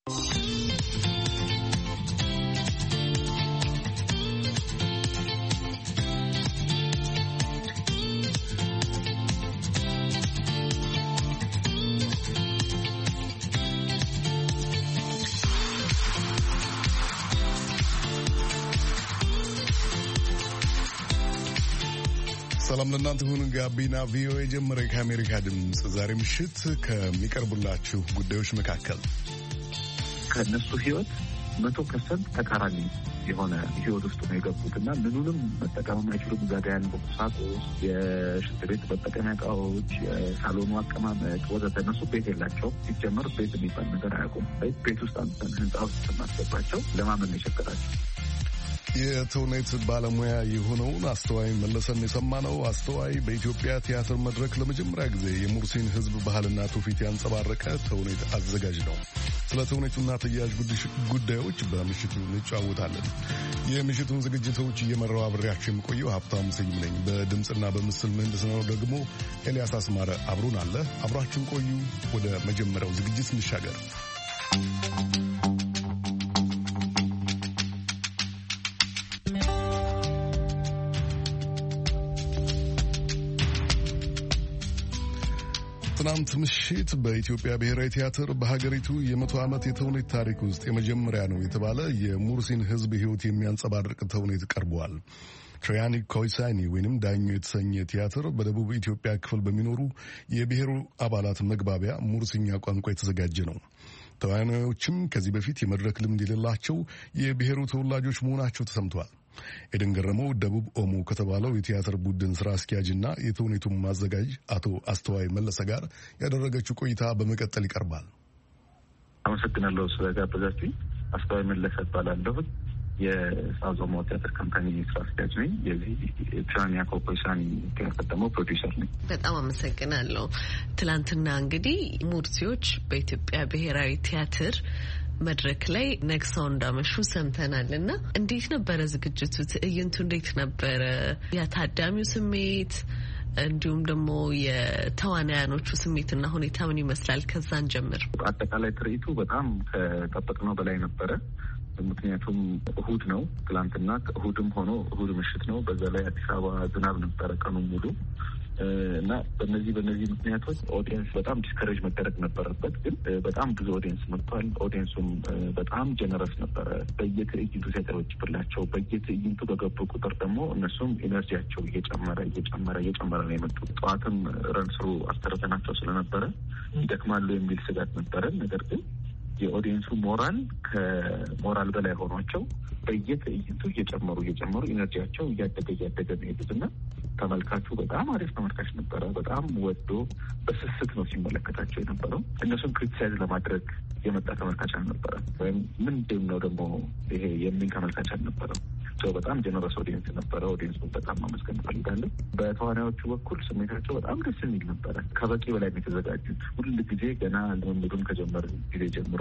ሰላም ለእናንተ ሁኑ። ጋቢና ቪኦኤ ጀመረ። ከአሜሪካ ድምፅ ዛሬ ምሽት ከሚቀርቡላችሁ ጉዳዮች መካከል ከነሱ ህይወት 100% ተቃራኒ የሆነ ህይወት ውስጥ ነው የገቡት እና ምኑንም መጠቀም የማይችሉም። እዛ ጋ ያለው ቁሳቁስ፣ የሽንት ቤት መጠቀሚያ እቃዎች፣ የሳሎኑ አቀማመጥ ወዘተ። እነሱ ቤት የላቸውም። ሲጀመር ቤት የሚባል ነገር አያውቁም። ቤት ውስጥ አንተን ህንፃ ውስጥ ስናስገባቸው ለማመን ነው የቸገራቸው። የተውኔት ባለሙያ የሆነውን አስተዋይ መለሰን የሰማነው። አስተዋይ በኢትዮጵያ ቲያትር መድረክ ለመጀመሪያ ጊዜ የሙርሲን ሕዝብ ባህልና ትውፊት ያንጸባረቀ ተውኔት አዘጋጅ ነው። ስለ ተውኔቱና ተያያዥ ጉዳዮች በምሽቱ እንጫወታለን። የምሽቱን ዝግጅቶች እየመራው አብሬያቸው የምቆየው ሀብታሙ ስዩም ነኝ። በድምፅና በምስል ምህንድስናው ደግሞ ኤልያስ አስማረ አብሮን አለ። አብራችሁን ቆዩ። ወደ መጀመሪያው ዝግጅት እንሻገር። ትናንት ምሽት በኢትዮጵያ ብሔራዊ ቲያትር በሀገሪቱ የ100 ዓመት የተውኔት ታሪክ ውስጥ የመጀመሪያ ነው የተባለ የሙርሲን ሕዝብ ሕይወት የሚያንጸባርቅ ተውኔት ቀርቧል። ትሪያኒ ኮይሳኒ ወይንም ዳኞ የተሰኘ ቲያትር በደቡብ ኢትዮጵያ ክፍል በሚኖሩ የብሔሩ አባላት መግባቢያ ሙርሲኛ ቋንቋ የተዘጋጀ ነው። ተዋናዮችም ከዚህ በፊት የመድረክ ልምድ የሌላቸው የብሔሩ ተወላጆች መሆናቸው ተሰምቷል። ኤደን ገረመው ደቡብ ኦሞ ከተባለው የቲያትር ቡድን ስራ አስኪያጅና የተውኔቱን ማዘጋጅ አቶ አስተዋይ መለሰ ጋር ያደረገችው ቆይታ በመቀጠል ይቀርባል። አመሰግናለሁ ስለጋበዛችሁኝ። አስተዋይ መለሰ እባላለሁ። የሳውዝ ኦሞ ቲያትር ካምፓኒ ስራ አስኪያጅ ነኝ። የዚህ ትሪያኒ ኮይሳኒ ቲያትር ደግሞ ፕሮዲውሰር ነኝ። በጣም አመሰግናለሁ። ትላንትና እንግዲህ ሙርሲዎች በኢትዮጵያ ብሔራዊ ቲያትር መድረክ ላይ ነግሰው እንዳመሹ ሰምተናል እና እንዴት ነበረ ዝግጅቱ? ትዕይንቱ እንዴት ነበረ? የታዳሚው ስሜት እንዲሁም ደግሞ የተዋናያኖቹ ስሜትና ሁኔታ ምን ይመስላል? ከዛን ጀምር። አጠቃላይ ትርኢቱ በጣም ከጠበቅነው በላይ ነበረ። ምክንያቱም እሁድ ነው ትላንትና። እሁድም ሆኖ እሁድ ምሽት ነው። በዛ ላይ አዲስ አበባ ዝናብ ነበረ ቀኑን ሙሉ እና በእነዚህ ምክንያቶች ኦዲየንስ በጣም ዲስከሬጅ መደረግ ነበረበት። ግን በጣም ብዙ ኦዲየንስ መጥቷል። ኦዲየንሱም በጣም ጀነረስ ነበረ። በየትዕይንቱ ሲያጨበጭብላቸው፣ በየትዕይንቱ በገቡ ቁጥር ደግሞ እነሱም ኢነርጂያቸው እየጨመረ ነው የመጡት። ጠዋትም ረንስሩ አስተረተናቸው ስለነበረ ይደክማሉ የሚል ስጋት ነበረን። ነገር ግን የኦዲየንሱ ሞራል ከሞራል በላይ ሆኗቸው በየትዕይንቱ እየጨመሩ ኢነርጂያቸው እያደገ ነው የሄዱትና ተመልካቹ በጣም አሪፍ ተመልካች ነበረ። በጣም ወዶ በስስት ነው ሲመለከታቸው የነበረው። እነሱን ክሪቲሳይዝ ለማድረግ የመጣ ተመልካች አልነበረም። ወይም ምንድን ነው ደግሞ ይሄ የሚል ተመልካች አልነበረም። በጣም ጀነረስ ኦዲየንስ ነበረ። ኦዲየንሱን በጣም ማመስገን እፈልጋለሁ። በተዋናዮቹ በኩል ስሜታቸው በጣም ደስ የሚል ነበረ። ከበቂ በላይ ነው የተዘጋጁት። ሁል ጊዜ ገና ልምምዱን ከጀመር ጊዜ ጀምሮ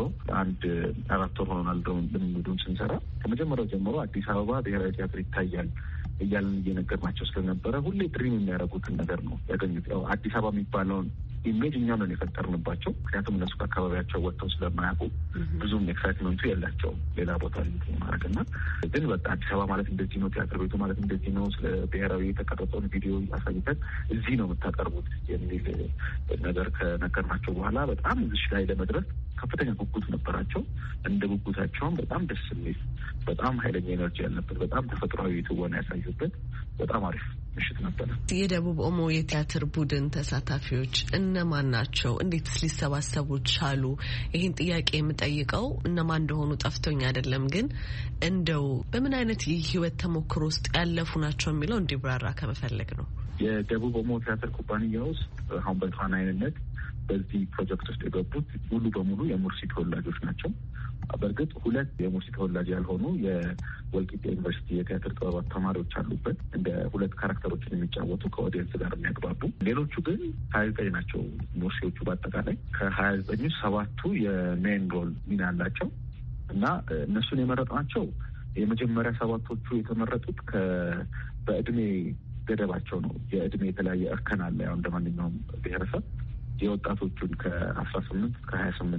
4 ወር ሆኖናል ልምምዱን ስንሰራ። ከመጀመሪያው ጀምሮ አዲስ አበባ ብሔራዊ ቲያትር ይታያል እያልን እየነገርናቸው ስለነበረ ሁሌ ድሪም የሚያደርጉትን ነገር ነው ያገኙት። ያው አዲስ አበባ የሚባለውን ኢሜጅ እኛም ነን የፈጠርንባቸው። ምክንያቱም እነሱ ከአካባቢያቸው ወጥተው ስለማያውቁ ብዙም ኤክሳይትመንቱ የላቸውም ሌላ ቦታ ማድረግ እና ግን በቃ አዲስ አበባ ማለት እንደዚህ ነው፣ ቲያትር ቤቱ ማለት እንደዚህ ነው፣ ስለ ብሔራዊ የተቀረጸውን ቪዲዮ አሳይተን እዚህ ነው የምታቀርቡት የሚል ነገር ከነገርናቸው በኋላ በጣም እዚህ ላይ ለመድረስ ከፍተኛ ጉጉት ነበራቸው። እንደ ጉጉታቸውም በጣም ደስ የሚል በጣም ኃይለኛ ኤነርጂ ያለበት በጣም ተፈጥሯዊ ትወና ያሳዩበት በጣም አሪፍ ምሽት ነበረ። የደቡብ ኦሞ የቲያትር ቡድን ተሳታፊዎች እነማን ናቸው? እንዴትስ ሊሰባሰቡ ቻሉ? ይህን ጥያቄ የምጠይቀው እነማን እንደሆኑ ጠፍቶኝ አይደለም፣ ግን እንደው በምን አይነት የህይወት ተሞክሮ ውስጥ ያለፉ ናቸው የሚለው እንዲብራራ ከመፈለግ ነው። የደቡብ ኦሞ ቲያትር ኩባንያ ውስጥ አሁን በተዋናይነት በዚህ ፕሮጀክት ውስጥ የገቡት ሙሉ በሙሉ የሙርሲ ተወላጆች ናቸው። በእርግጥ 2 የሙርሲ ተወላጅ ያልሆኑ የወልቂጤ ዩኒቨርሲቲ የቲያትር ጥበባት ተማሪዎች አሉበት፣ እንደ 2 ካራክተሮችን የሚጫወቱ ከኦዲየንስ ጋር የሚያግባቡ። ሌሎቹ ግን 29 ናቸው ሙርሲዎቹ። በአጠቃላይ ከ29 7ቱ የሜን ሮል ሚና አላቸው እና እነሱን የመረጥናቸው የመጀመሪያ 7ቶቹ የተመረጡት በእድሜ ገደባቸው ነው። የእድሜ የተለያየ እርከን አለ። ያው እንደ ማንኛውም ብሔረሰብ የወጣቶቹን ከ18 እስከ 28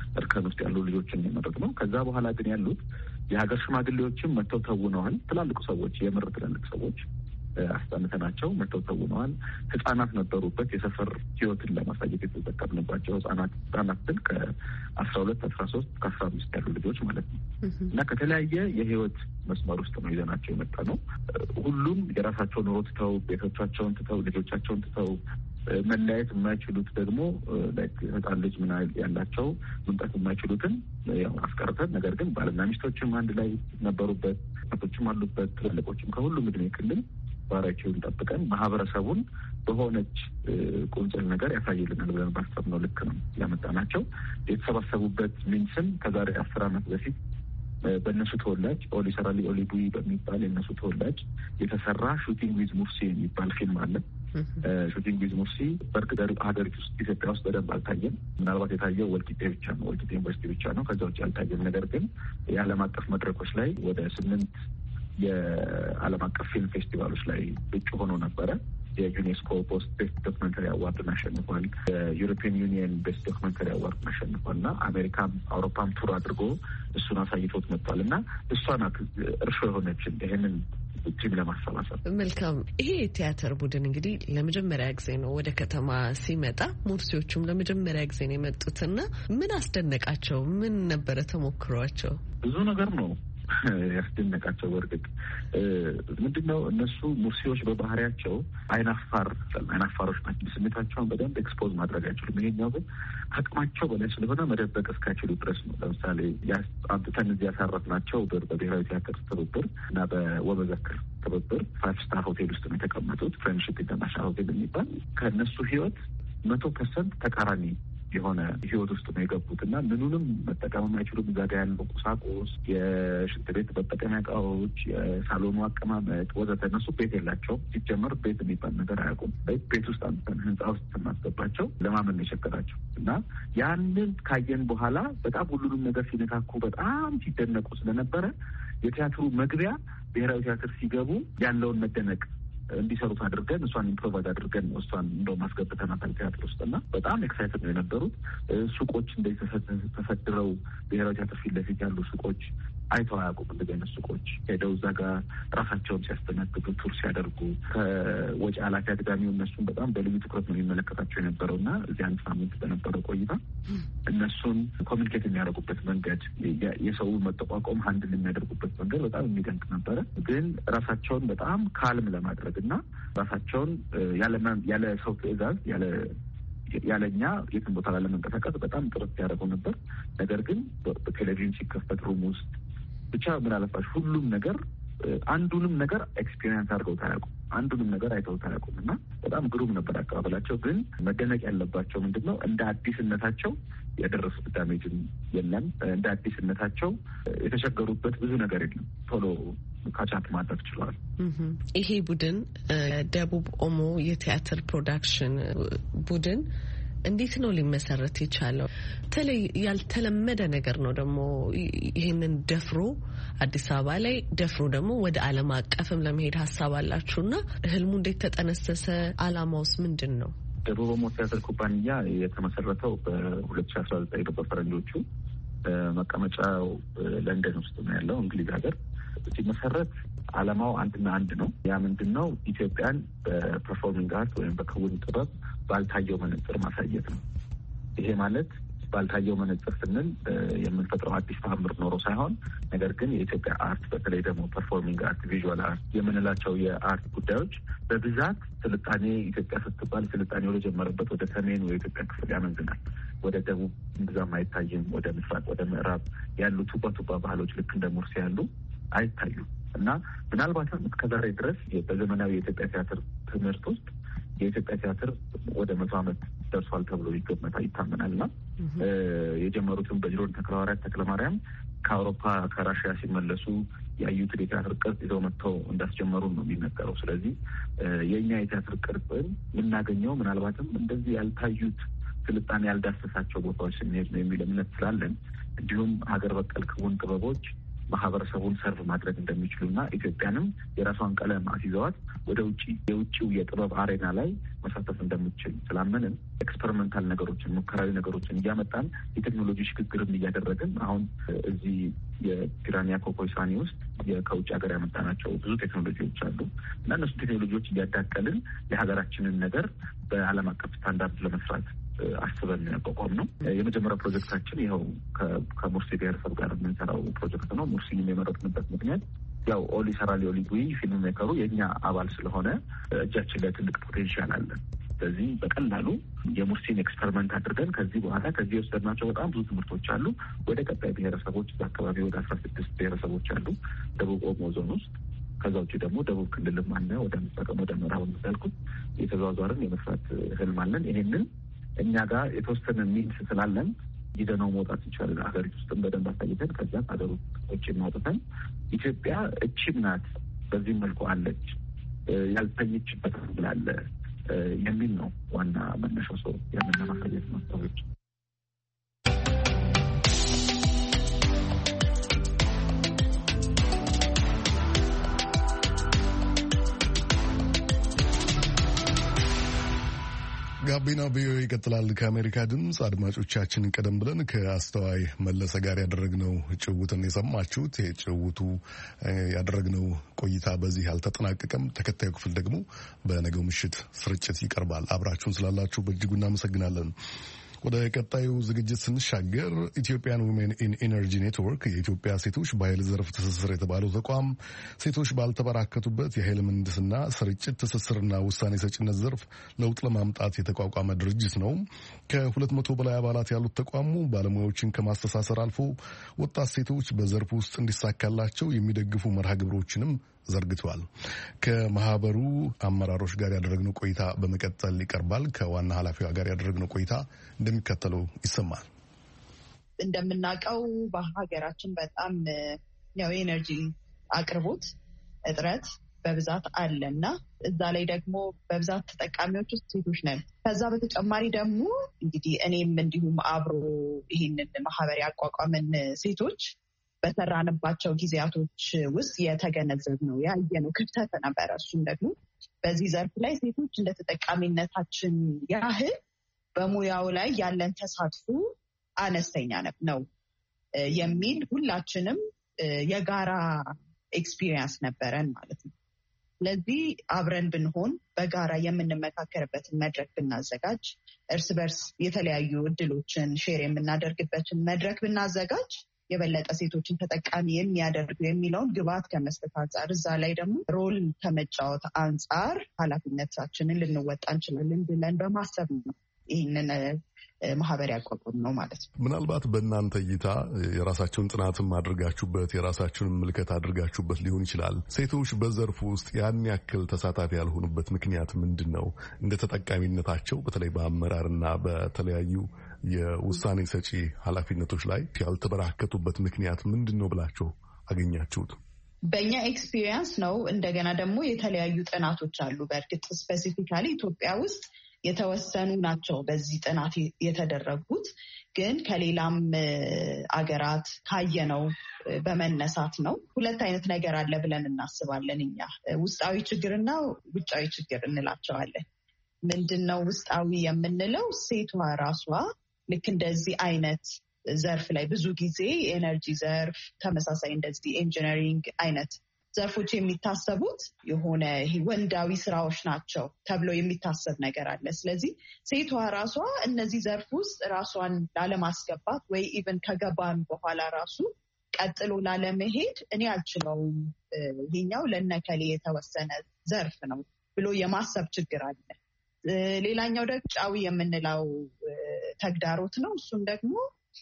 እርከን ውስጥ ያሉ ልጆችን የመረጥነው። ከዛ በኋላ ግን ያሉት የሀገር ሽማግሌዎችም መጥተው ተውነዋል። ትላልቁ ሰዎች የምር ትላልቅ ሰዎች አስጠንተናቸው መጥተው ተውነዋል። ህጻናት ነበሩበት። የሰፈር ህይወትን ለማሳየት የተጠቀምንባቸው ህጻናትን ከ12 13 ከ15 ያሉ ልጆች ማለት ነው እና ከተለያየ የህይወት መስመር ውስጥ ነው ይዘናቸው የመጣ ነው። ሁሉም የራሳቸውን ኑሮ ትተው ቤቶቻቸውን ትተው ልጆቻቸውን ትተው መለያየት የማይችሉት ደግሞ ህጻን ልጅ ምን ያላቸው መምጣት የማይችሉትን ያው አስቀርተን፣ ነገር ግን ባልና ሚስቶችም አንድ ላይ ነበሩበት፣ ቶችም አሉበት፣ ትልልቆችም ከሁሉም እድሜ ክልል ባሪያቸውን ጠብቀን ማህበረሰቡን በሆነች ቁንጽል ነገር ያሳይልናል ብለን ባሰብነው ልክ ነው ያመጣናቸው። የተሰባሰቡበት ሚንስም ከዛሬ 10 ዓመት በፊት በእነሱ ተወላጅ ኦሊ ሰራሊ ኦሊ ቡይ በሚባል የእነሱ ተወላጅ የተሰራ ሹቲንግ ዊዝ ሙርሲ የሚባል ፊልም አለ። ሹቲንግ ዊዝ ሙርሲ በእርግጥ ሀገሪቱ ውስጥ ኢትዮጵያ ውስጥ በደንብ አልታየም። ምናልባት የታየው ወልቂጤ ብቻ ነው፣ ወልቂጤ ዩኒቨርሲቲ ብቻ ነው። ከዛ ውጭ አልታየም። ነገር ግን የዓለም አቀፍ መድረኮች ላይ ወደ 8 የዓለም አቀፍ ፊልም ፌስቲቫሎች ላይ እጩ ሆኖ ነበረ። የዩኔስኮ ፖስት ቤስት ዶክመንተሪ አዋርድን አሸንፏል። የዩሮፒያን ዩኒየን ቤስት ዶክመንተሪ አዋርድን አሸንፏል እና አሜሪካም አውሮፓም ቱር አድርጎ እሱን አሳይቶት መጥቷል እና እሷ ናት እርሾ የሆነችን ይህንን ቲም ለማሰባሰብ። መልካም። ይሄ የቲያትር ቡድን እንግዲህ ለመጀመሪያ ጊዜ ነው ወደ ከተማ ሲመጣ። ሙርሲዎቹም ለመጀመሪያ ጊዜ ነው የመጡትና ምን አስደነቃቸው? ምን ነበረ ተሞክሯቸው? ብዙ ነገር ነው ያስደነቃቸው። በእርግጥ ምንድነው እነሱ ሙርሲዎች በባህሪያቸው አይናፋሮች ናቸው። ስሜታቸውን በደንብ ኤክስፖዝ ማድረግ አይችሉም። ይሄኛው ግን አቅማቸው በላይ ስለሆነ መደበቅ እስካችሉ ድረስ ነው። ለምሳሌ አምጥተን እዚህ ያሳረፍናቸው በብሔራዊ ቲያትር ትብብር እና በወበዘክር ትብብር 5 ስታር ሆቴል ውስጥ ነው የተቀመጡት። ፍሬንድሺፕ ኢንተርናሽናል ሆቴል የሚባል ከእነሱ ህይወት 100% ተቃራኒ የሆነ ህይወት ውስጥ ነው የገቡት እና ምኑንም መጠቀም የማይችሉም። እዛ ጋ ያለው ቁሳቁስ፣ የሽንት ቤት መጠቀሚያ እቃዎች፣ የሳሎኑ አቀማመጥ ወዘተ። እነሱ ቤት የላቸውም። ሲጀመር ቤት የሚባል ነገር አያውቁም። ቤት ውስጥ አንተን ህንፃ ውስጥ ስናስገባቸው ለማመን ነው የቸገራቸው እና ያንን ካየን በኋላ በጣም ሁሉንም ነገር ሲነካኩ በጣም ሲደነቁ ስለነበረ የቲያትሩ መግቢያ ብሔራዊ ቲያትር ሲገቡ ያለውን መደነቅ እንዲሰሩት አድርገን እሷን ኢምፕሮቫይዝ አድርገን እሷን እንደው ማስገብተናታል ቲያትር ውስጥ እና በጣም ኤክሳይትድ ነው የነበሩት። ሱቆች እንደዚህ ተሰድረው ብሔራዊ ቲያትር ፊት ለፊት ያሉ ሱቆች አይተው አያውቁም። እንደዚህ አይነት ሱቆች ሄደው እዛ ጋር ራሳቸውን ሲያስተናግዱ ቱር ሲያደርጉ ከወጪ ኃላፊ አግዳሚው እነሱን በጣም በልዩ ትኩረት ነው የሚመለከታቸው የነበረው እና እዚህ 1 ሳምንት በነበረው ቆይታ እነሱን ኮሚኒኬት የሚያደርጉበት መንገድ፣ የሰውን መጠቋቋም ሀንድል የሚያደርጉበት መንገድ በጣም የሚደንቅ ነበረ። ግን ራሳቸውን በጣም ካልም ለማድረግ እና ራሳቸውን ያለ ሰው ትዕዛዝ ያለኛ የትን ቦታ ላለመንቀሳቀስ በጣም ጥረት ያደረገው ነበር። ነገር ግን በቴሌቪዥን ሲከፈት ሩም ውስጥ ብቻ ምን አለፋሽ ሁሉም ነገር አንዱንም ነገር ኤክስፒሪየንስ አድርገው ታያውቁም፣ አንዱንም ነገር አይተው ታያውቁም እና በጣም ግሩም ነበር አቀባበላቸው። ግን መደነቅ ያለባቸው ምንድን ነው እንደ አዲስነታቸው ያደረሱት ዳሜጅም የለም። እንደ አዲስነታቸው የተቸገሩበት ብዙ ነገር የለም። ቶሎ ካቻፕ ማድረግ ችለዋል። ይሄ ቡድን ደቡብ ኦሞ የቲያትር ፕሮዳክሽን ቡድን እንዴት ነው ሊመሰረት የቻለው? ያልተለመደ ነገር ነው ደግሞ ይህንን ደፍሮ አዲስ አበባ ላይ ደፍሮ ደግሞ ወደ ዓለም አቀፍም ለመሄድ ሀሳብ አላችሁና ህልሙ እንዴት ተጠነሰሰ? አላማውስ ምንድን ነው? ደቡብ ኦሞ ቲያትር ኩባንያ የተመሰረተው በ2019 ነው በፈረንጆቹ። መቀመጫው ለንደን ውስጥ ነው ያለው እንግሊዝ ሀገር። ሲመሰረት ዓላማው አንድና አንድ ነው። ያ ምንድን ነው? ኢትዮጵያን በፐርፎርሚንግ አርት ወይም በክውን ጥበብ ባልታየው መነጽር ማሳየት ነው። ይሄ ማለት ባልታየው መነጽር ስንል የምንፈጥረው አዲስ ተአምር ኖሮ ሳይሆን፣ ነገር ግን የኢትዮጵያ አርት በተለይ ደግሞ ፐርፎርሚንግ አርት፣ ቪዥዋል አርት የምንላቸው የአርት ጉዳዮች በብዛት ስልጣኔ ኢትዮጵያ ስትባል ስልጣኔ ወደ ጀመረበት ወደ ሰሜኑ የኢትዮጵያ ክፍል ያመዝናል። ወደ ደቡብ እምብዛም አይታይም። ወደ ምስራቅ፣ ወደ ምዕራብ ያሉ ቱባ ባህሎች ልክ እንደ ሙርሲ ያሉ አይታዩም እና ምናልባትም እስከዛሬ ድረስ በዘመናዊ የኢትዮጵያ ቲያትር ትምህርት ውስጥ የኢትዮጵያ ቲያትር ወደ 100 ዓመት ደርሷል ተብሎ ይታመናል እና የጀመሩትን በጅሮን ተክለሐዋርያት ተክለማርያም ከአውሮፓ ከራሽያ ሲመለሱ ያዩትን የቲያትር ቅርጽ ይዘው መጥተው እንዳስጀመሩን ነው የሚነገረው። ስለዚህ የእኛ የቲያትር ቅርጽን የምናገኘው ምናልባትም እንደዚህ ያልታዩት ስልጣኔ ያልዳሰሳቸው ቦታዎች ስንሄድ ነው የሚል እምነት ስላለን፣ እንዲሁም ሀገር በቀል ክውን ጥበቦች ማህበረሰቡን ሰርቭ ማድረግ እንደሚችሉና ኢትዮጵያንም የራሷን ቀለም አስይዘዋት ወደ የውጭው የጥበብ አሬና ላይ መሳተፍ እንደምትችል ስላመንን ኤክስፐሪመንታል ነገሮችን ሙከራዊ ነገሮችን እያመጣን የቴክኖሎጂ ሽግግርም እያደረግን አሁን እዚህ የፒራኒያ ኮኮይሳኒ ውስጥ ከውጭ ሀገር ያመጣናቸው ብዙ ቴክኖሎጂዎች አሉ እና እነሱ ቴክኖሎጂዎች እያዳቀልን የሀገራችንን ነገር በዓለም አቀፍ ስታንዳርድ ለመስራት አስበን ያቋቋም ነው። የመጀመሪያው ፕሮጀክታችን ይኸው ከሙርሲ ብሔረሰብ ጋር የምንሰራው ፕሮጀክት ነው። ሙርሲን የመረጥንበት ምክንያት ያው ኦሊ ሰራሊ ኦሊጉይ ፊልም ሜከሩ የእኛ አባል ስለሆነ እጃችን ላይ ትልቅ ፖቴንሻል አለ። ስለዚህ በቀላሉ የሙርሲን ኤክስፐሪመንት አድርገን ከዚህ በኋላ ከዚህ የወሰድናቸው በጣም ብዙ ትምህርቶች አሉ። ወደ ቀጣይ ብሔረሰቦች በአካባቢ ወደ 16 ብሔረሰቦች አሉ ደቡብ ኦሞ ዞን ውስጥ። ከዛ ውጭ ደግሞ ደቡብ ክልልም አለ። ወደ ምስራቅም ወደ ምዕራብ እንዳልኩት የተዘዋወርን የመስራት ህልም አለን። ይሄንን እኛ ጋር የተወሰነ ሚንስ ስላለን ይዘነው መውጣት ይቻላል። ሀገሪቱ ውስጥም በደንብ አሳይተን ከዛ ሀገር ውጭ ማውጥተን ኢትዮጵያ እቺም ናት በዚህ መልኩ አለች ያልተኝችበት ብላለ የሚል ነው ዋና መነሻው። ሰው ያንን ማሳየት ነው ሰዎች ጋቢና ቪኦኤ ይቀጥላል። ከአሜሪካ ድምፅ አድማጮቻችን፣ ቀደም ብለን ከአስተዋይ መለሰ ጋር ያደረግነው ጭውውትን የሰማችሁት። ጭውውቱ ያደረግነው ቆይታ በዚህ አልተጠናቀቀም። ተከታዩ ክፍል ደግሞ በነገው ምሽት ስርጭት ይቀርባል። አብራችሁን ስላላችሁ በእጅጉ እናመሰግናለን። ወደ ቀጣዩ ዝግጅት ስንሻገር ኢትዮጵያን ዊሜን ኢን ኢነርጂ ኔትወርክ የኢትዮጵያ ሴቶች በኃይል ዘርፍ ትስስር የተባለው ተቋም ሴቶች ባልተበራከቱበት የኃይል ምህንድስና ስርጭት፣ ትስስርና ውሳኔ ሰጭነት ዘርፍ ለውጥ ለማምጣት የተቋቋመ ድርጅት ነው። ከ200 በላይ አባላት ያሉት ተቋሙ ባለሙያዎችን ከማስተሳሰር አልፎ ወጣት ሴቶች በዘርፉ ውስጥ እንዲሳካላቸው የሚደግፉ መርሃ ግብሮችንም ዘርግቷል። ከማህበሩ አመራሮች ጋር ያደረግነው ቆይታ በመቀጠል ይቀርባል። ከዋና ኃላፊዋ ጋር ያደረግነው ቆይታ እንደሚከተለው ይሰማል። እንደምናውቀው በሀገራችን በጣም የኤነርጂ አቅርቦት እጥረት በብዛት አለ እና እዛ ላይ ደግሞ በብዛት ተጠቃሚዎች ውስጥ ሴቶች ነን። ከዛ በተጨማሪ ደግሞ እንግዲህ እኔም እንዲሁም አብሮ ይህንን ማህበር ያቋቋመን ሴቶች በሰራንባቸው ጊዜያቶች ውስጥ የተገነዘብነው ያየነው ክፍተት ነበረ። እሱም ደግሞ በዚህ ዘርፍ ላይ ሴቶች እንደ ተጠቃሚነታችን ያህል በሙያው ላይ ያለን ተሳትፎ አነስተኛ ነው የሚል ሁላችንም የጋራ ኤክስፒሪየንስ ነበረን ማለት ነው። ስለዚህ አብረን ብንሆን በጋራ የምንመካከርበትን መድረክ ብናዘጋጅ፣ እርስ በርስ የተለያዩ እድሎችን ሼር የምናደርግበትን መድረክ ብናዘጋጅ የበለጠ ሴቶችን ተጠቃሚ የሚያደርጉ የሚለውን ግብዓት ከመስጠት አንጻር እዛ ላይ ደግሞ ሮል ከመጫወት አንጻር ኃላፊነታችንን ልንወጣ እንችላለን ብለን በማሰብ ነው ይህንን ማህበር ያቋቋም ነው ማለት ነው። ምናልባት በእናንተ እይታ የራሳቸውን ጥናትም አድርጋችሁበት የራሳችሁን ምልከት አድርጋችሁበት ሊሆን ይችላል። ሴቶች በዘርፉ ውስጥ ያን ያክል ተሳታፊ ያልሆኑበት ምክንያት ምንድን ነው? እንደ ተጠቃሚነታቸው በተለይ በአመራርና በተለያዩ የውሳኔ ሰጪ ኃላፊነቶች ላይ ያልተበራከቱበት ምክንያት ምንድን ነው ብላችሁ አገኛችሁት? በእኛ ኤክስፒሪየንስ ነው። እንደገና ደግሞ የተለያዩ ጥናቶች አሉ። በእርግጥ ስፔሲፊካሊ ኢትዮጵያ ውስጥ የተወሰኑ ናቸው በዚህ ጥናት የተደረጉት፣ ግን ከሌላም አገራት ካየነው በመነሳት ነው። ሁለት አይነት ነገር አለ ብለን እናስባለን እኛ። ውስጣዊ ችግርና ውጫዊ ችግር እንላቸዋለን። ምንድን ነው ውስጣዊ የምንለው? ሴቷ ራሷ ልክ እንደዚህ አይነት ዘርፍ ላይ ብዙ ጊዜ የኤነርጂ ዘርፍ ተመሳሳይ እንደዚህ ኢንጂነሪንግ አይነት ዘርፎች የሚታሰቡት የሆነ ወንዳዊ ስራዎች ናቸው ተብሎ የሚታሰብ ነገር አለ። ስለዚህ ሴቷ ራሷ እነዚህ ዘርፍ ውስጥ ራሷን ላለማስገባት ወይ ኢቨን ከገባን በኋላ ራሱ ቀጥሎ ላለመሄድ እኔ አልችለውም፣ ይሄኛው ለነከሌ የተወሰነ ዘርፍ ነው ብሎ የማሰብ ችግር አለ። ሌላኛው ደግሞ ጫዊ የምንለው ተግዳሮት ነው። እሱም ደግሞ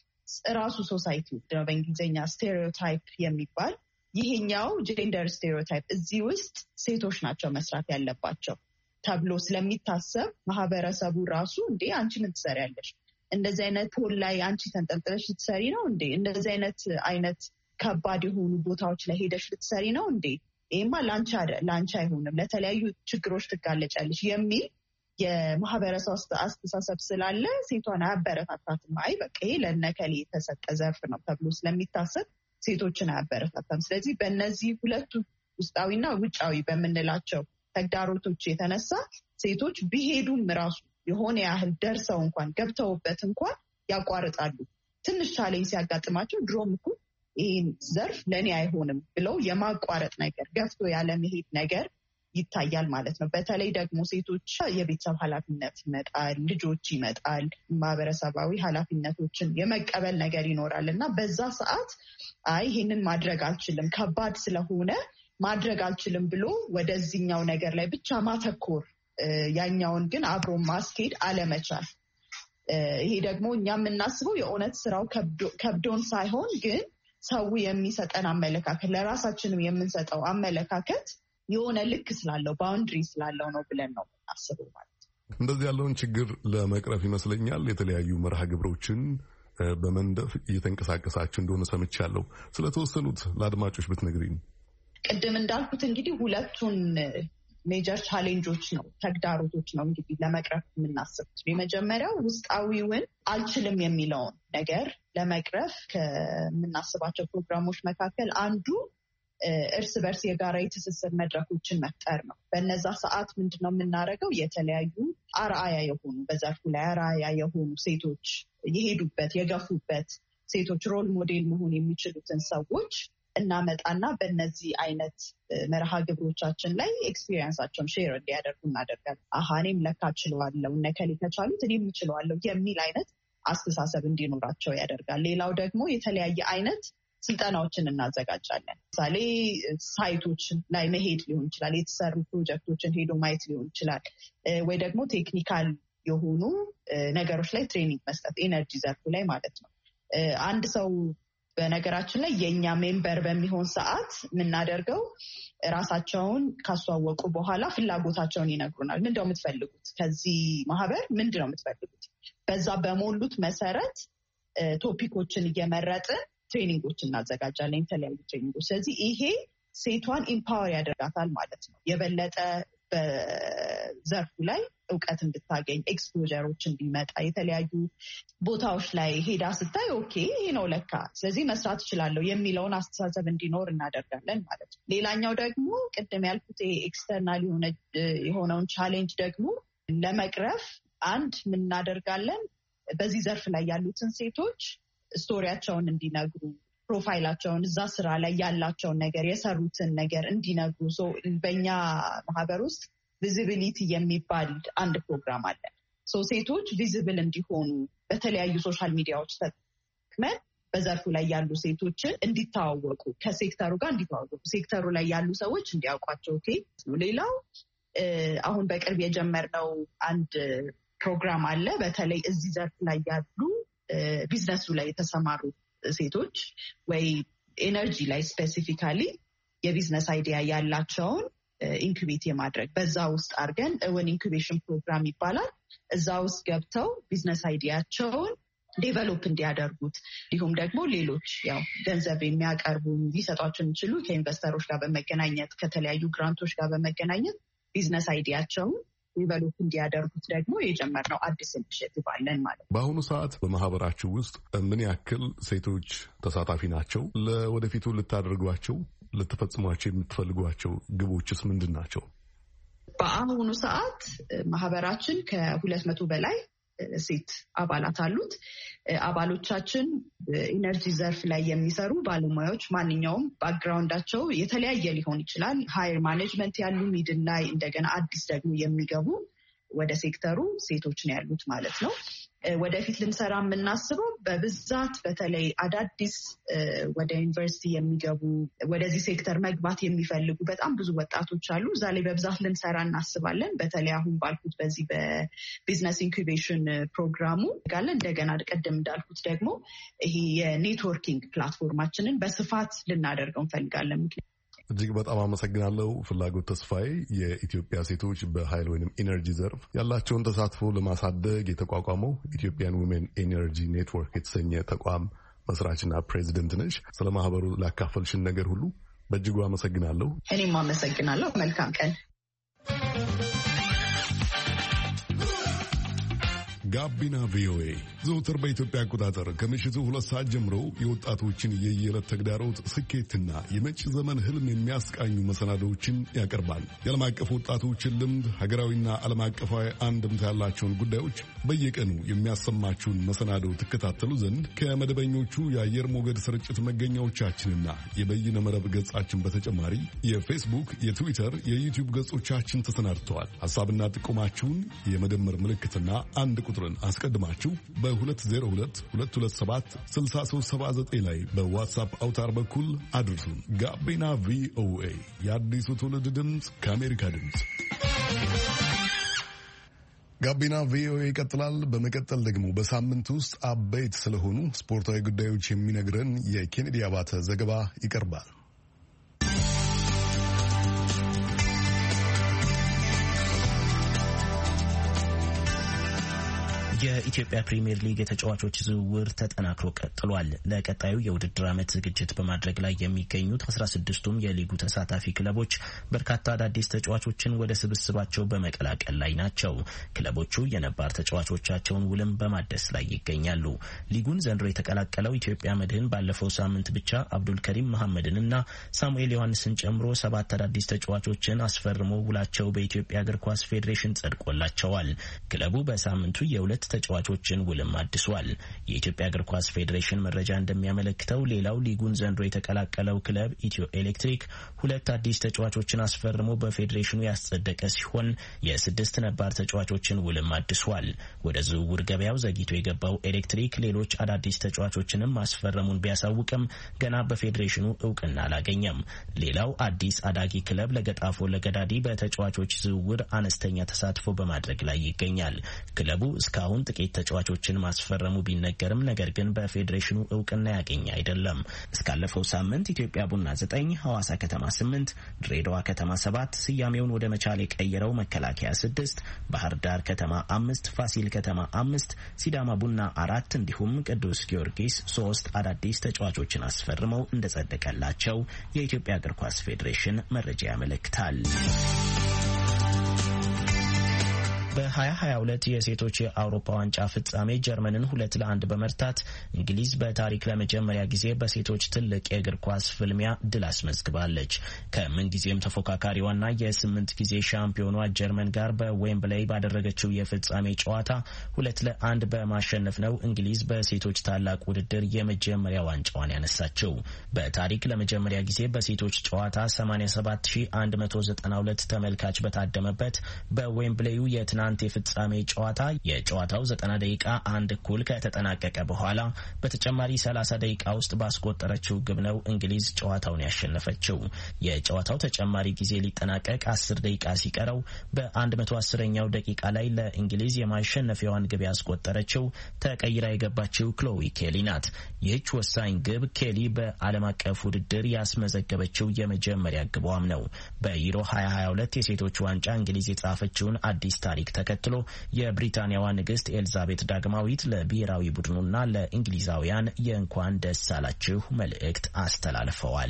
ራሱ ሶሳይቲ ነው፣ በእንግሊዝኛ ስቴሪዮታይፕ የሚባል ይሄኛው ጄንደር ስቴሪዮታይፕ እዚህ ውስጥ ሴቶች ናቸው መስራት ያለባቸው ተብሎ ስለሚታሰብ ማህበረሰቡ ራሱ እንዴ አንቺ ምን ትሰሪያለሽ? እንደዚህ አይነት ፖል ላይ አንቺ ተንጠልጥለሽ ልትሰሪ ነው እንዴ? እንደዚህ አይነት ከባድ የሆኑ ቦታዎች ላይ ሄደሽ ልትሰሪ ነው እንዴ? ይሄማ ላንቺ አይሆንም፣ ለተለያዩ ችግሮች ትጋለጫለሽ የሚል የማህበረሰብ አስተሳሰብ ስላለ ሴቷን አያበረታታትም። አይ በቃ ይሄ ለነከሌ የተሰጠ ዘርፍ ነው ተብሎ ስለሚታሰብ ሴቶችን አያበረታታም። ስለዚህ በእነዚህ ሁለቱ ውስጣዊና ውጫዊ በምንላቸው ተግዳሮቶች የተነሳ ሴቶች ቢሄዱም ራሱ የሆነ ያህል ደርሰው እንኳን ገብተውበት እንኳን ያቋርጣሉ። ትንሽ ቻሌንጅ ሲያጋጥማቸው ድሮም እኮ ይህን ዘርፍ ለእኔ አይሆንም ብለው የማቋረጥ ነገር፣ ገፍቶ ያለመሄድ ነገር ይታያል ማለት ነው። በተለይ ደግሞ ሴቶች የቤተሰብ ኃላፊነት ይመጣል፣ ልጆች ይመጣል፣ ማህበረሰባዊ ኃላፊነቶችን የመቀበል ነገር ይኖራል እና በዛ ሰዓት ይህንን ማድረግ አልችልም፣ ከባድ ስለሆነ ማድረግ አልችልም ብሎ ወደዚህኛው ነገር ላይ ብቻ ማተኮር፣ ያኛውን ግን አብሮ ማስኬድ አለመቻል። ይሄ ደግሞ እኛ የምናስበው የእውነት ስራው ከብዶን ሳይሆን ግን ሰው የሚሰጠን አመለካከት፣ ለራሳችንም የምንሰጠው አመለካከት የሆነ ልክ ስላለው ባውንድሪ ስላለው ነው ብለን ነው የምናስበው ማለት ነው። እንደዚህ ያለውን ችግር ለመቅረፍ ይመስለኛል የተለያዩ መርሃ ግብሮችን በመንደፍ እየተንቀሳቀሳችሁ እንደሆነ ሰምቻለሁ። ስለተወሰኑት ለአድማጮች ብትነግሪኝ። ቅድም እንዳልኩት እንግዲህ ሁለቱን ሜጀር ቻሌንጆች ነው፣ ተግዳሮቶች ነው እንግዲህ ለመቅረፍ የምናስቡት። የመጀመሪያው ውስጣዊውን አልችልም የሚለውን ነገር ለመቅረፍ ከምናስባቸው ፕሮግራሞች መካከል አንዱ እርስ በርስ የጋራ የትስስር መድረኮችን መፍጠር ነው። በነዛ ሰዓት ምንድነው የምናደርገው? የተለያዩ አርአያ የሆኑ በዘርፉ ላይ አርአያ የሆኑ ሴቶች የሄዱበት የገፉበት ሴቶች ሮል ሞዴል መሆን የሚችሉትን ሰዎች እናመጣና በእነዚህ አይነት መርሃ ግብሮቻችን ላይ ኤክስፒሪየንሳቸውን ሼር እንዲያደርጉ እናደርጋለን። እኔም ለካ ችለዋለሁ፣ እነ ከሌ ከቻሉት እኔም እችለዋለሁ የሚል አይነት አስተሳሰብ እንዲኖራቸው ያደርጋል። ሌላው ደግሞ የተለያየ አይነት ስልጠናዎችን እናዘጋጃለን። ምሳሌ ሳይቶች ላይ መሄድ ሊሆን ይችላል፣ የተሰሩ ፕሮጀክቶችን ሄዶ ማየት ሊሆን ይችላል፣ ወይ ደግሞ ቴክኒካል የሆኑ ነገሮች ላይ ትሬኒንግ መስጠት፣ ኤነርጂ ዘርፉ ላይ ማለት ነው። አንድ ሰው በነገራችን ላይ የእኛ ሜምበር በሚሆን ሰዓት የምናደርገው ራሳቸውን ካስተዋወቁ በኋላ ፍላጎታቸውን ይነግሩናል። ምንድነው የምትፈልጉት? ከዚህ ማህበር ምንድነው የምትፈልጉት? በዛ በሞሉት መሰረት ቶፒኮችን እየመረጥን ትሬኒንጎች እናዘጋጃለን፣ የተለያዩ ትሬኒንጎች። ስለዚህ ይሄ ሴቷን ኢምፓወር ያደርጋታል ማለት ነው። የበለጠ በዘርፉ ላይ እውቀት እንድታገኝ፣ ኤክስፖዠሮች እንዲመጣ፣ የተለያዩ ቦታዎች ላይ ሄዳ ስታይ ኦኬ ይሄ ነው ለካ ስለዚህ መስራት እችላለሁ የሚለውን አስተሳሰብ እንዲኖር እናደርጋለን ማለት ነው። ሌላኛው ደግሞ ቅድም ያልኩት ኤክስተርናል የሆነውን ቻሌንጅ ደግሞ ለመቅረፍ አንድ ምን እናደርጋለን? በዚህ ዘርፍ ላይ ያሉትን ሴቶች ስቶሪያቸውን እንዲነግሩ፣ ፕሮፋይላቸውን፣ እዛ ስራ ላይ ያላቸውን ነገር የሰሩትን ነገር እንዲነግሩ። በእኛ ማህበር ውስጥ ቪዚቢሊቲ የሚባል አንድ ፕሮግራም አለ። ሴቶች ቪዚብል እንዲሆኑ በተለያዩ ሶሻል ሚዲያዎች ተጠቅመን በዘርፉ ላይ ያሉ ሴቶችን እንዲተዋወቁ፣ ከሴክተሩ ጋር እንዲተዋወቁ፣ ሴክተሩ ላይ ያሉ ሰዎች እንዲያውቋቸው። ሌላው አሁን በቅርብ የጀመርነው አንድ ፕሮግራም አለ። በተለይ እዚህ ዘርፍ ላይ ያሉ ቢዝነሱ ላይ የተሰማሩ ሴቶች ወይ ኤነርጂ ላይ ስፔሲፊካሊ የቢዝነስ አይዲያ ያላቸውን ኢንኩቤት የማድረግ በዛ ውስጥ አድርገን እውን ኢንኩቤሽን ፕሮግራም ይባላል። እዛ ውስጥ ገብተው ቢዝነስ አይዲያቸውን ዴቨሎፕ እንዲያደርጉት፣ እንዲሁም ደግሞ ሌሎች ያው ገንዘብ የሚያቀርቡ ሊሰጧቸው የሚችሉ ከኢንቨስተሮች ጋር በመገናኘት ከተለያዩ ግራንቶች ጋር በመገናኘት ቢዝነስ አይዲያቸውን ዲቨሎፕ እንዲያደርጉት ደግሞ የጀመርነው አዲስ ኢኒሼቲቭ አለን ማለት ነው። በአሁኑ ሰዓት በማህበራችሁ ውስጥ ምን ያክል ሴቶች ተሳታፊ ናቸው? ለወደፊቱ ልታደርጓቸው ልትፈጽሟቸው የምትፈልጓቸው ግቦችስ ምንድን ናቸው? በአሁኑ ሰዓት ማህበራችን ከ200 በላይ ሴት አባላት አሉት። አባሎቻችን ኢነርጂ ዘርፍ ላይ የሚሰሩ ባለሙያዎች፣ ማንኛውም ባክግራውንዳቸው የተለያየ ሊሆን ይችላል። ሃየር ማኔጅመንት ያሉ፣ ሚድል ላይ፣ እንደገና አዲስ ደግሞ የሚገቡ ወደ ሴክተሩ ሴቶች ነው ያሉት ማለት ነው። ወደፊት ልንሰራ የምናስበው በብዛት በተለይ አዳዲስ ወደ ዩኒቨርሲቲ የሚገቡ ወደዚህ ሴክተር መግባት የሚፈልጉ በጣም ብዙ ወጣቶች አሉ። እዛ ላይ በብዛት ልንሰራ እናስባለን። በተለይ አሁን ባልኩት በዚህ በቢዝነስ ኢንኩቤሽን ፕሮግራሙ ጋር እንደገና ቀደም እንዳልኩት ደግሞ ይሄ የኔትወርኪንግ ፕላትፎርማችንን በስፋት ልናደርገው እንፈልጋለን። እጅግ በጣም አመሰግናለሁ። ፍላጎት ተስፋዬ የኢትዮጵያ ሴቶች በኃይል ወይም ኢነርጂ ዘርፍ ያላቸውን ተሳትፎ ለማሳደግ የተቋቋመው ኢትዮጵያን ዊሜን ኢነርጂ ኔትወርክ የተሰኘ ተቋም መስራችና ፕሬዚደንት ነሽ። ስለ ማህበሩ ላካፈልሽን ነገር ሁሉ በእጅጉ አመሰግናለሁ። እኔም አመሰግናለሁ። መልካም ቀን። ጋቢና ቪኦኤ ዘወትር በኢትዮጵያ አቆጣጠር ከምሽቱ 2 ሰዓት ጀምሮ የወጣቶችን የየዕለት ተግዳሮት ስኬትና የመጪ ዘመን ህልም የሚያስቃኙ መሰናዶዎችን ያቀርባል። የዓለም አቀፍ ወጣቶችን ልምድ፣ ሀገራዊና ዓለም አቀፋዊ አንድምታ ያላቸውን ጉዳዮች በየቀኑ የሚያሰማችሁን መሰናዶ ትከታተሉ ዘንድ ከመደበኞቹ የአየር ሞገድ ስርጭት መገኛዎቻችንና የበይነ መረብ ገጻችን በተጨማሪ የፌስቡክ፣ የትዊተር፣ የዩቲዩብ ገጾቻችን ተሰናድተዋል። ሐሳብና ጥቆማችሁን የመደመር ምልክትና አንድ ቁጥርን አስቀድማችሁ በ2022276379 ላይ በዋትሳፕ አውታር በኩል አድርሱን። ጋቢና ቪኦኤ የአዲሱ ትውልድ ድምፅ ከአሜሪካ ድምፅ። ጋቢና ቪኦኤ ይቀጥላል። በመቀጠል ደግሞ በሳምንት ውስጥ አበይት ስለሆኑ ስፖርታዊ ጉዳዮች የሚነግረን የኬኔዲ አባተ ዘገባ ይቀርባል። የኢትዮጵያ ፕሪሚየር ሊግ የተጫዋቾች ዝውውር ተጠናክሮ ቀጥሏል። ለቀጣዩ የውድድር ዓመት ዝግጅት በማድረግ ላይ የሚገኙት 16ቱም የሊጉ ተሳታፊ ክለቦች በርካታ አዳዲስ ተጫዋቾችን ወደ ስብስባቸው በመቀላቀል ላይ ናቸው። ክለቦቹ የነባር ተጫዋቾቻቸውን ውልም በማደስ ላይ ይገኛሉ። ሊጉን ዘንድሮ የተቀላቀለው ኢትዮጵያ መድህን ባለፈው ሳምንት ብቻ አብዱልከሪም መሐመድንና ሳሙኤል ዮሐንስን ጨምሮ 7 አዳዲስ ተጫዋቾችን አስፈርሞ ውላቸው በኢትዮጵያ እግር ኳስ ፌዴሬሽን ጸድቆላቸዋል። ክለቡ በሳምንቱ የሁለት ተጫዋቾችን ውልም አድሷል። የኢትዮጵያ እግር ኳስ ፌዴሬሽን መረጃ እንደሚያመለክተው ሌላው ሊጉን ዘንድሮ የተቀላቀለው ክለብ ኢትዮ ኤሌክትሪክ 2 አዲስ ተጫዋቾችን አስፈርሞ በፌዴሬሽኑ ያስጸደቀ ሲሆን የ6 ነባር ተጫዋቾችን ውልም አድሷል። ወደ ዝውውር ገበያው ዘግይቶ የገባው ኤሌክትሪክ ሌሎች አዳዲስ ተጫዋቾችንም ማስፈረሙን ቢያሳውቅም ገና በፌዴሬሽኑ እውቅና አላገኘም። ሌላው አዲስ አዳጊ ክለብ ለገጣፎ ለገዳዲ በተጫዋቾች ዝውውር አነስተኛ ተሳትፎ በማድረግ ላይ ይገኛል። ክለቡ እስካሁን ጥቂት ተጫዋቾችን ማስፈረሙ ቢነገርም ነገር ግን በፌዴሬሽኑ እውቅና ያገኘ አይደለም። እስካለፈው ሳምንት ኢትዮጵያ ቡና 9፣ ሐዋሳ ከተማ 8፣ ድሬዳዋ ከተማ 7፣ ስያሜውን ወደ መቻል የቀየረው መከላከያ 6፣ ባህር ዳር ከተማ 5፣ ፋሲል ከተማ 5፣ ሲዳማ ቡና 4 እንዲሁም ቅዱስ ጊዮርጊስ 3 አዳዲስ ተጫዋቾችን አስፈርመው እንደጸደቀላቸው የኢትዮጵያ እግር ኳስ ፌዴሬሽን መረጃ ያመለክታል። በ2022 የሴቶች የአውሮፓ ዋንጫ ፍጻሜ ጀርመንን 2-1 በመርታት እንግሊዝ በታሪክ ለመጀመሪያ ጊዜ በሴቶች ትልቅ የእግር ኳስ ፍልሚያ ድል አስመዝግባለች። ከምንጊዜም ተፎካካሪዋና የ8 ጊዜ ሻምፒዮኗ ጀርመን ጋር በዌምብሌይ ባደረገችው የፍጻሜ ጨዋታ 2-1 በማሸነፍ ነው እንግሊዝ በሴቶች ታላቅ ውድድር የመጀመሪያ ዋንጫዋን ያነሳችው። በታሪክ ለመጀመሪያ ጊዜ በሴቶች ጨዋታ 87192 ተመልካች በታደመበት በዌምብሌዩ የትናንት የፍጻሜ ጨዋታ የጨዋታው 90 ደቂቃ አንድ እኩል ከተጠናቀቀ በኋላ በተጨማሪ 30 ደቂቃ ውስጥ ባስቆጠረችው ግብ ነው እንግሊዝ ጨዋታውን ያሸነፈችው። የጨዋታው ተጨማሪ ጊዜ ሊጠናቀቅ 10 ደቂቃ ሲቀረው በ110ኛው ደቂቃ ላይ ለእንግሊዝ የማሸነፊያዋን ግብ ያስቆጠረችው ተቀይራ የገባችው ክሎዊ ኬሊ ናት። ይህች ወሳኝ ግብ ኬሊ በዓለም አቀፍ ውድድር ያስመዘገበችው የመጀመሪያ ግቧም ነው። በዩሮ 2022 የሴቶች ዋንጫ እንግሊዝ የጻፈችውን አዲስ ታሪክ ተከትሎ የብሪታንያዋ ንግስት ኤልዛቤት ዳግማዊት ለብሔራዊ ቡድኑና ለእንግሊዛውያን የእንኳን ደስ አላችሁ መልእክት አስተላልፈዋል።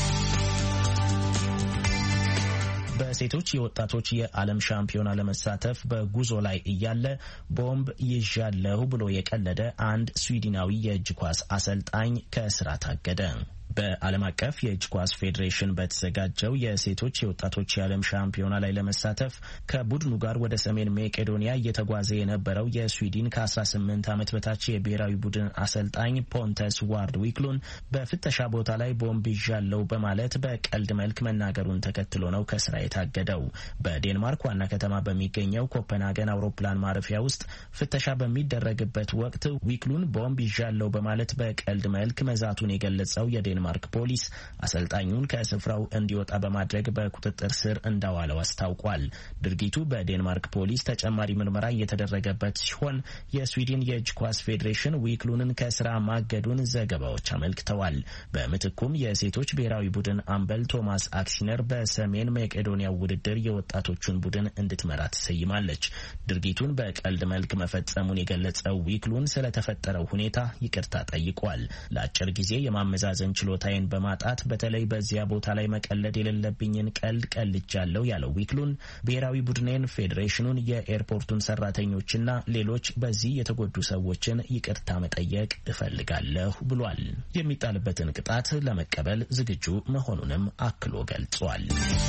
በሴቶች የወጣቶች የዓለም ሻምፒዮና ለመሳተፍ በጉዞ ላይ እያለ ቦምብ ይዣለሁ ብሎ የቀለደ አንድ ስዊድናዊ የእጅ ኳስ አሰልጣኝ ከስራ ታገደ። በዓለም አቀፍ የእጅ ኳስ ፌዴሬሽን በተዘጋጀው የሴቶች የወጣቶች የዓለም ሻምፒዮና ላይ ለመሳተፍ ከቡድኑ ጋር ወደ ሰሜን መቄዶኒያ እየተጓዘ የነበረው የስዊድን ከ18 ዓመት በታች የብሔራዊ ቡድን አሰልጣኝ ፖንተስ ዋርድ ዊክሉን በፍተሻ ቦታ ላይ ቦምብ ይዣለው በማለት በቀልድ መልክ መናገሩን ተከትሎ ነው ከስራ የታገደው። በዴንማርክ ዋና ከተማ በሚገኘው ኮፐንሃገን አውሮፕላን ማረፊያ ውስጥ ፍተሻ በሚደረግበት ወቅት ዊክሉን ቦምብ ይዣለው በማለት በቀልድ መልክ መዛቱን የገለጸው የዴንማርክ ፖሊስ አሰልጣኙን ከስፍራው እንዲወጣ በማድረግ በቁጥጥር ስር እንዳዋለው አስታውቋል። ድርጊቱ በዴንማርክ ፖሊስ ተጨማሪ ምርመራ እየተደረገበት ሲሆን የስዊድን የእጅ ኳስ ፌዴሬሽን ዊክሉንን ከስራ ማገዱን ዘገባዎች አመልክተዋል። በምትኩም የሴቶች ብሔራዊ ቡድን አምበል ቶማስ አክሲነር በሰሜን መቄዶኒያ ውድድር የወጣቶቹን ቡድን እንድትመራ ትሰይማለች። ድርጊቱን በቀልድ መልክ መፈጸሙን የገለጸው ዊክሉን ስለተፈጠረው ሁኔታ ይቅርታ ጠይቋል። ለአጭር ጊዜ የማመዛዘን ችሎ ችሎታዬን በማጣት በተለይ በዚያ ቦታ ላይ መቀለድ የሌለብኝን ቀልድ ቀልጃለሁ ያለው ዊክሉን ብሔራዊ ቡድኔን፣ ፌዴሬሽኑን፣ የኤርፖርቱን ሰራተኞችና ሌሎች በዚህ የተጎዱ ሰዎችን ይቅርታ መጠየቅ እፈልጋለሁ ብሏል። የሚጣልበትን ቅጣት ለመቀበል ዝግጁ መሆኑንም አክሎ ገልጿል።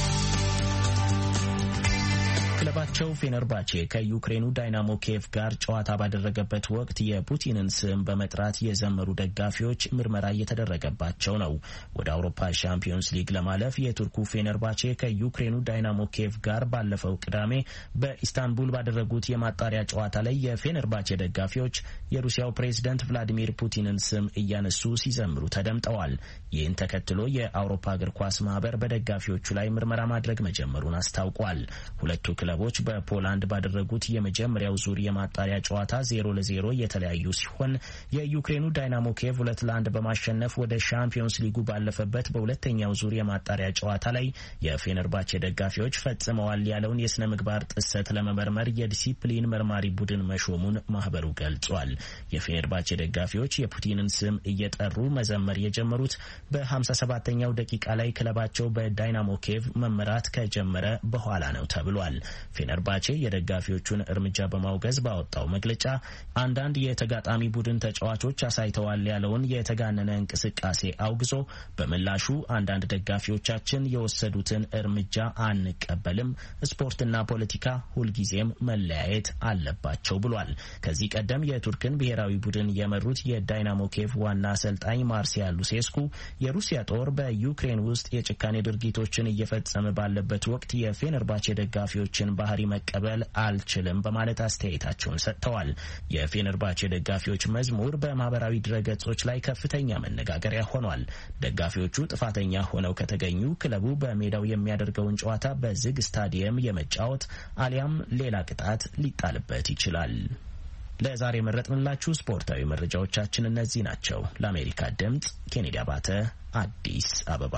ክለባቸው ፌነርባቼ ከዩክሬኑ ዳይናሞ ኪየቭ ጋር ጨዋታ ባደረገበት ወቅት የፑቲንን ስም በመጥራት የዘመሩ ደጋፊዎች ምርመራ እየተደረገባቸው ነው። ወደ አውሮፓ ሻምፒዮንስ ሊግ ለማለፍ የቱርኩ ፌነርባቼ ከዩክሬኑ ዳይናሞ ኪየቭ ጋር ባለፈው ቅዳሜ በኢስታንቡል ባደረጉት የማጣሪያ ጨዋታ ላይ የፌነርባቼ ደጋፊዎች የሩሲያው ፕሬዝዳንት ቭላዲሚር ፑቲንን ስም እያነሱ ሲዘምሩ ተደምጠዋል። ይህን ተከትሎ የአውሮፓ እግር ኳስ ማህበር በደጋፊዎቹ ላይ ምርመራ ማድረግ መጀመሩን አስታውቋል። ሁለቱ ክለቦች በፖላንድ ባደረጉት የመጀመሪያው ዙር የማጣሪያ ጨዋታ 0-0 የተለያዩ ሲሆን የዩክሬኑ ዳይናሞ ኪየቭ 2-1 በማሸነፍ ወደ ሻምፒዮንስ ሊጉ ባለፈበት በሁለተኛው ዙር የማጣሪያ ጨዋታ ላይ የፌነርባቼ ደጋፊዎች ፈጽመዋል ያለውን የስነ ምግባር ጥሰት ለመመርመር የዲሲፕሊን መርማሪ ቡድን መሾሙን ማህበሩ ገልጿል። የፌነርባቼ ደጋፊዎች የፑቲንን ስም እየጠሩ መዘመር የጀመሩት በ57ኛው ደቂቃ ላይ ክለባቸው በዳይናሞ ኪየቭ መመራት ከጀመረ በኋላ ነው ተብሏል። ፌነርባቼ የደጋፊዎቹን እርምጃ በማውገዝ ባወጣው መግለጫ አንዳንድ የተጋጣሚ ቡድን ተጫዋቾች አሳይተዋል ያለውን የተጋነነ እንቅስቃሴ አውግዞ በምላሹ አንዳንድ ደጋፊዎቻችን የወሰዱትን እርምጃ አንቀበልም፣ ስፖርትና ፖለቲካ ሁልጊዜም መለያየት አለባቸው ብሏል። ከዚህ ቀደም የቱርክን ብሔራዊ ቡድን የመሩት የዳይናሞ ኪየቭ ዋና አሰልጣኝ ማርሲያል ሉሴስኩ የሩሲያ ጦር በዩክሬን ውስጥ የጭካኔ ድርጊቶችን እየፈጸመ ባለበት ወቅት የፌነርባቼ ደጋፊዎችን ባህሪ መቀበል አልችልም በማለት አስተያየታቸውን ሰጥተዋል። የፌነርባቼ ደጋፊዎች መዝሙር በማህበራዊ ድረገጾች ላይ ከፍተኛ መነጋገሪያ ሆኗል። ደጋፊዎቹ ጥፋተኛ ሆነው ከተገኙ ክለቡ በሜዳው የሚያደርገውን ጨዋታ በዝግ ስታዲየም የመጫወት አሊያም ሌላ ቅጣት ሊጣልበት ይችላል። ለዛሬ መረጥንላችሁ ስፖርታዊ መረጃዎቻችን እነዚህ ናቸው። ለአሜሪካ ድምጽ ኬኔዲ አባተ፣ አዲስ አበባ።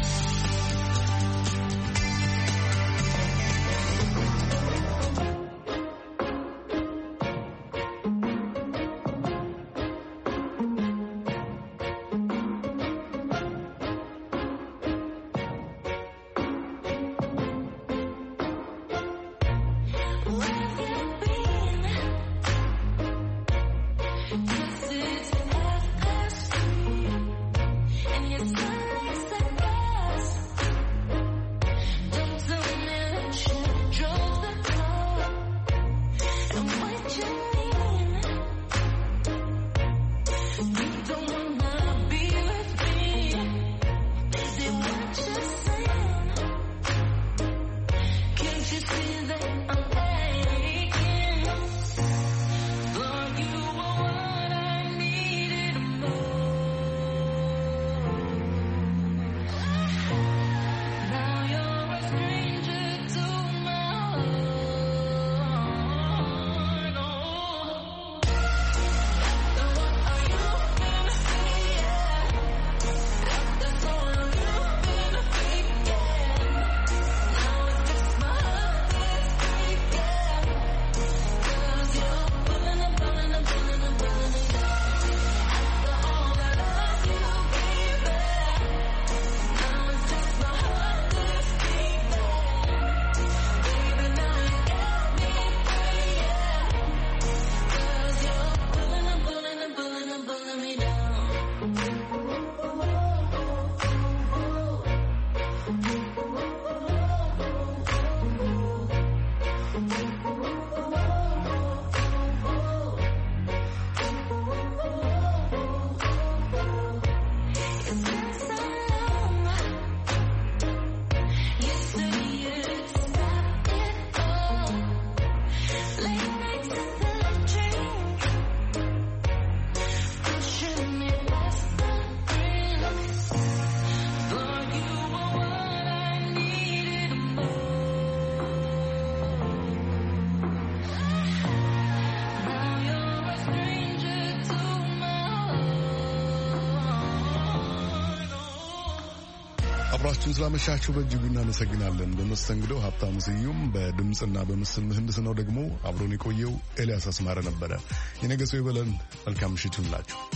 አብራችሁን ስላመሻችሁ በእጅጉ እናመሰግናለን። በመስተንግዶው ሀብታሙ ስዩም፣ በድምፅና በምስል ምህንድስናው ደግሞ አብሮን የቆየው ኤልያስ አስማረ ነበረ። የነገ ሰው ይበለን። መልካም ምሽት ይሁንላችሁ።